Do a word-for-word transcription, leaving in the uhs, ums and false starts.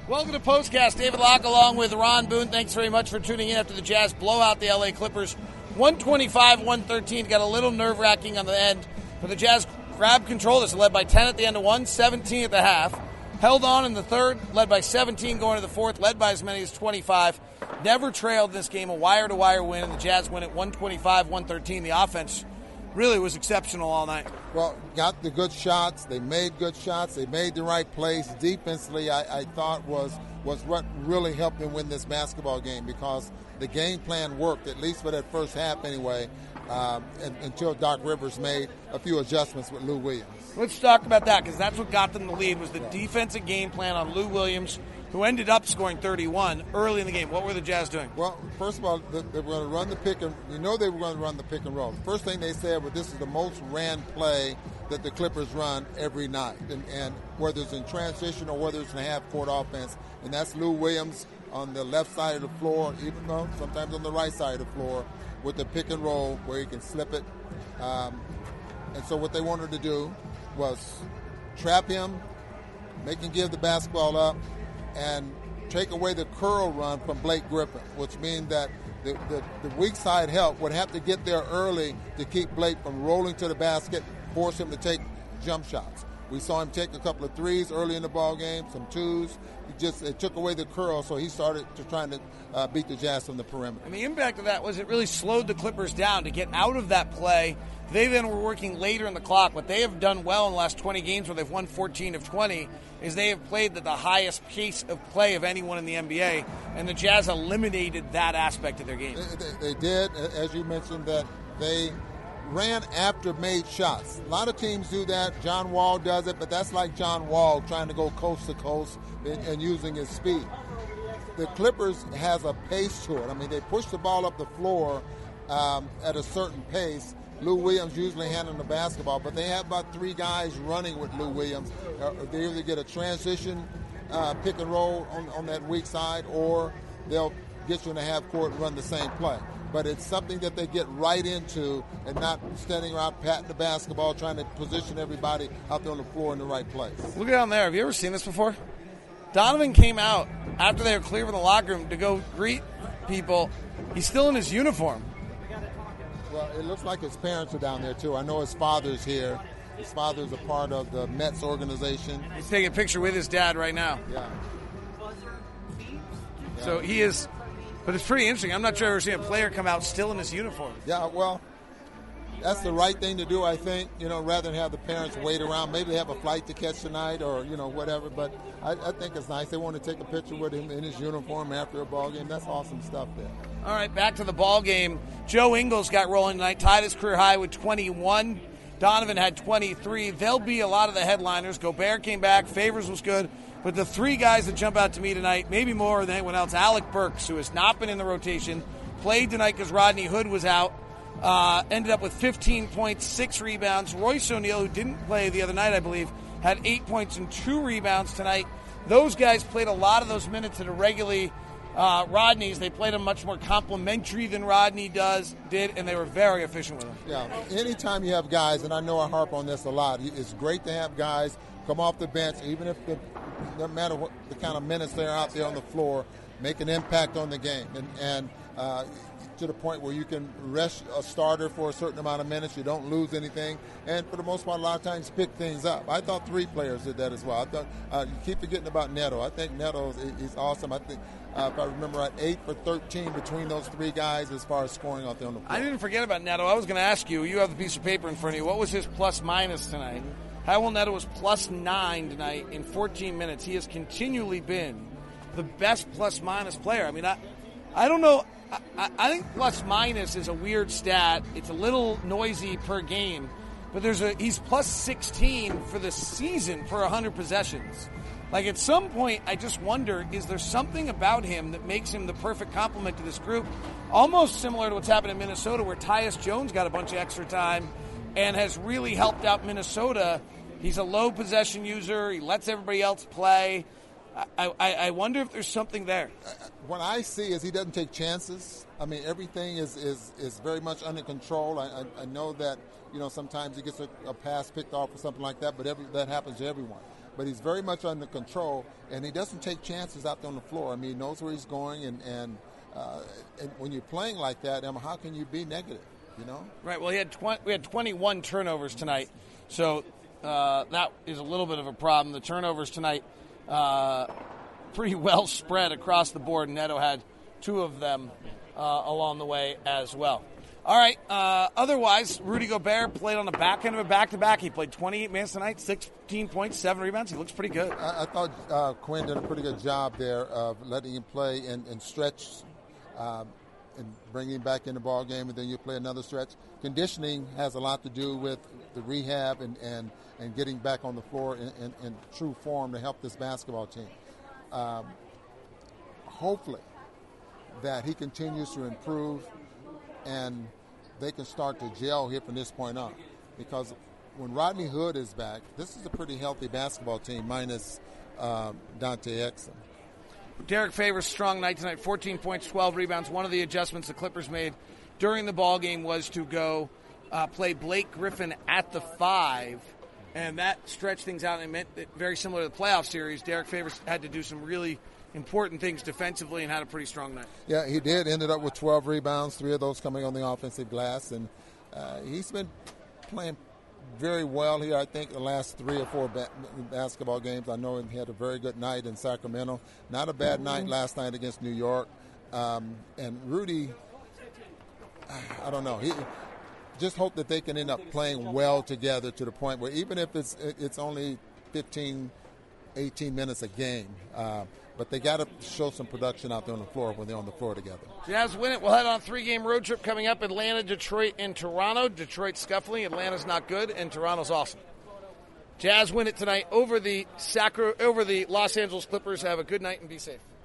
Welcome to Postcast. David Locke along with Ron Boone. Thanks very much for tuning in after the Jazz blow out the L A Clippers. one twenty-five one thirteen. Got a little nerve-wracking on the end. But the Jazz grabbed control. This led by ten at the end of one, seventeen at the half. Held on in the third, led by seventeen going to the fourth, led by as many as twenty-five. Never trailed this game, a wire-to-wire win, and the Jazz win at one twenty-five one thirteen. The offense really was exceptional all night. Well, got the good shots. They made good shots. They made the right plays. Defensively, I, I thought was was what really helped them win this basketball game because the game plan worked, at least for that first half anyway, um, and, until Doc Rivers made a few adjustments with Lou Williams. Let's talk about that because that's what got them the lead was the yeah. defensive game plan on Lou Williams, who ended up scoring thirty-one early in the game. What were the Jazz doing? Well, first of all, they were going to run the pick and you know they were going to run the pick and roll. The first thing they said was this is the most ran play that the Clippers run every night, and, and whether it's in transition or whether it's in a half-court offense, and that's Lou Williams on the left side of the floor, even though sometimes on the right side of the floor, with the pick and roll where he can slip it. Um, and so what they wanted to do was trap him, make him give the basketball up, and take away the curl run from Blake Griffin, which means that the, the, the weak side help would have to get there early to keep Blake from rolling to the basket, force him to take jump shots. We saw him take a couple of threes early in the ball game, some twos. He just it took away the curl, so he started to trying to uh, beat the Jazz from the perimeter. And the impact of that was it really slowed the Clippers down to get out of that play. They then were working later in the clock. What they have done well in the last twenty games where they've won fourteen of twenty is they have played at the highest pace of play of anyone in the N B A, and the Jazz eliminated that aspect of their game. They, they, they did, as you mentioned, that they ran after made shots. A lot of teams do that. John Wall does it, but that's like John Wall trying to go coast to coast and, and using his speed. The Clippers has a pace to it. I mean, they push the ball up the floor um, at a certain pace. Lou Williams usually handling the basketball, but they have about three guys running with Lou Williams. Uh, they either get a transition uh, pick and roll on, on that weak side, or they'll get you in the half court and run the same play. But it's something that they get right into and not standing around patting the basketball, trying to position everybody out there on the floor in the right place. Look down there. Have you ever seen this before? Donovan came out after they were clear from the locker room to go greet people. He's still in his uniform. Well, it looks like his parents are down there, too. I know his father's here. His father's a part of the Mets organization. He's taking a picture with his dad right now. Yeah. So he is... But it's pretty interesting. I'm not sure I've ever seen a player come out still in his uniform. Yeah, well, that's the right thing to do, I think, you know, rather than have the parents wait around. Maybe they have a flight to catch tonight or, you know, whatever. But I, I think it's nice. They want to take a picture with him in his uniform after a ball game. That's awesome stuff there. All right, back to the ball game. Joe Ingles got rolling tonight, tied his career high with twenty-one. Donovan had twenty-three. They'll be a lot of the headliners. Gobert came back. Favors was good. But the three guys that jump out to me tonight, maybe more than anyone else, Alec Burks, who has not been in the rotation, played tonight because Rodney Hood was out, uh, ended up with fifteen points, six rebounds. Royce O'Neal, who didn't play the other night, I believe, had eight points and two rebounds tonight. Those guys played a lot of those minutes that are regularly uh, Rodney's. They played them much more complimentary than Rodney does did, and they were very efficient with them. Yeah, anytime you have guys, and I know I harp on this a lot, it's great to have guys come off the bench, even if the doesn't matter what the kind of minutes they're out there on the floor, make an impact on the game. And, and uh, to the point where you can rest a starter for a certain amount of minutes, you don't lose anything, and for the most part, a lot of times pick things up. I thought three players did that as well. I thought uh, you keep forgetting about Neto. I think Neto is, is awesome. I think, uh, if I remember right, eight for thirteen between those three guys as far as scoring out there on the floor. I didn't forget about Neto. I was going to ask you, you have the piece of paper in front of you, what was his plus-minus tonight? Raul Neto was plus nine tonight in fourteen minutes. He has continually been the best plus-minus player. I mean, I, I don't know. I, I think plus-minus is a weird stat. It's a little noisy per game. But there's a he's plus sixteen for the season for one hundred possessions. Like, at some point, I just wonder, is there something about him that makes him the perfect complement to this group? Almost similar to what's happened in Minnesota, where Tyus Jones got a bunch of extra time and has really helped out Minnesota. He's a low possession user. He lets everybody else play. I, I, I wonder if there's something there. What I see is he doesn't take chances. I mean, everything is, is, is very much under control. I, I, I know that, you know, sometimes he gets a, a pass picked off or something like that, but every, that happens to everyone. but he's very much under control, and he doesn't take chances out there on the floor. I mean, he knows where he's going, and, and, uh, and when you're playing like that, Emma, how can you be negative, you know? Right, well, he had twenty, we had twenty-one turnovers tonight, so uh, that is a little bit of a problem. The turnovers tonight, uh, pretty well spread across the board. Neto had two of them uh, along the way as well. All right, uh, otherwise, Rudy Gobert played on the back end of a back-to-back. He played twenty-eight minutes tonight, sixteen points, seven rebounds. He looks pretty good. I, I thought uh, Quinn did a pretty good job there of letting him play and, and stretch um, and bringing him back in the ball game, and then you play another stretch. Conditioning has a lot to do with the rehab and, and, and getting back on the floor in, in, in true form to help this basketball team. Um, hopefully that he continues to improve and they can start to gel here from this point on. Because when Rodney Hood is back, this is a pretty healthy basketball team minus um, Dante Exum. Derek Favors, strong night tonight, fourteen points, twelve rebounds. One of the adjustments the Clippers made during the ball game was to go uh, play Blake Griffin at the five, and that stretched things out, and it meant that very similar to the playoff series, Derek Favors had to do some really important things defensively and had a pretty strong night. Yeah, he did. Ended up with twelve rebounds, three of those coming on the offensive glass, and uh, he's been playing very well here, I think, the last three or four ba- basketball games. I know he had a very good night in Sacramento. Not a bad night last night against New York. Um, and Rudy, I don't know. He just hope that they can end up playing well together to the point where even if it's it's only fifteen, eighteen minutes a game, uh, but they got to show some production out there on the floor when they're on the floor together. Jazz win it. We'll head on a three-game road trip coming up. Atlanta, Detroit, and Toronto. Detroit scuffling. Atlanta's not good, and Toronto's awesome. Jazz win it tonight over the Sacra- over the Los Angeles Clippers. Have a good night and be safe.